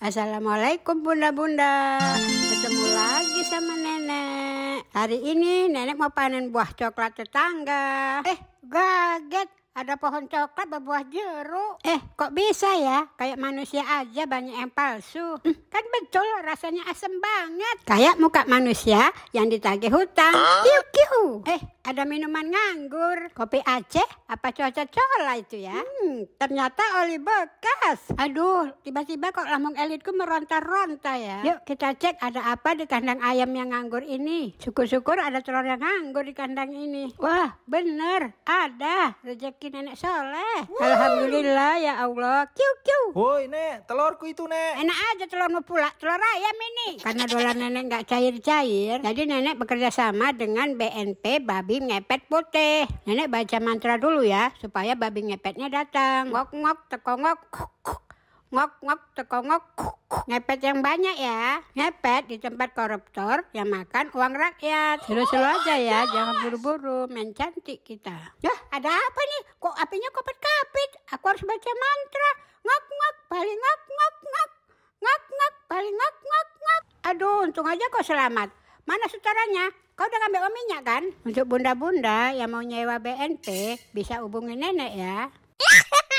Assalamualaikum bunda-bunda. Ketemu lagi sama nenek. Hari ini nenek mau panen buah coklat tetangga. Gaget. Ada pohon coklat berbuah jeruk. Kok bisa ya? Kayak manusia aja banyak yang palsu. Kan betul rasanya asem banget. Kayak muka manusia yang ditagih hutang. Kiu-kiu. Ada minuman nganggur. Kopi Aceh apa cuaca cola itu ya? Ternyata oli bekas. Aduh, tiba-tiba kok lambung elitku meronta-ronta ya. Yuk kita cek ada apa di kandang ayam yang nganggur ini. Syukur-syukur ada telur yang nganggur di kandang ini. Wah, bener. Ada. Rezeki nenek soleh. Alhamdulillah ya Allah. Kiu-kiu. Woi nek, telurku itu nek. Enak aja telurmu pula. Telur ayam ini. Karena dolar nenek nggak cair-cair, jadi nenek bekerja sama dengan BNP Babi Ngepet Putih. Nenek baca mantra dulu ya, supaya babi ngepetnya datang. Ngok-ngok, tekongok, ngok-ngok, tekongok, ngepet yang banyak ya. Ngepet di tempat koruptor yang makan uang rakyat. Selu-selu aja ya, jangan buru-buru, main cantik kita. Ada apa nih? Kok apinya kopet-kapit? Aku harus baca mantra. Ngok-ngok, paling ngok-ngok, ngok. Ngok-ngok, paling ngok-ngok-ngok. Aduh, untung aja kau selamat. Mana sutaranya? Kau udah ngambil minyak kan? Untuk bunda-bunda yang mau nyewa BNP, bisa hubungi nenek ya.